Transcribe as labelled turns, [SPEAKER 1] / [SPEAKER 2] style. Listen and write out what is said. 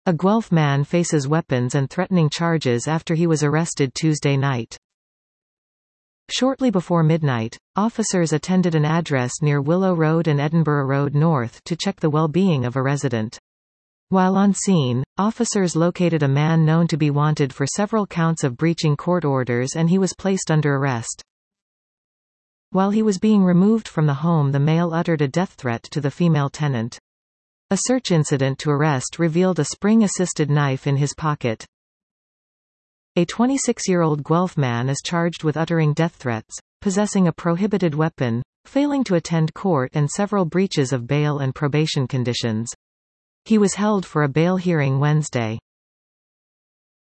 [SPEAKER 1] A Guelph man faces weapons and threatening charges after he was arrested Tuesday night. Shortly before midnight, officers attended an address near Willow Road and Edinburgh Road North to check the well-being of a resident. While on scene, officers located a man known to be wanted for several counts of breaching court orders, and he was placed under arrest. While he was being removed from the home, the male uttered a death threat to the female tenant. A search incident to arrest revealed a spring-assisted knife in his pocket. A 26-year-old Guelph man is charged with uttering death threats, possessing a prohibited weapon, failing to attend court, and several breaches of bail and probation conditions. He was held for a bail hearing Wednesday.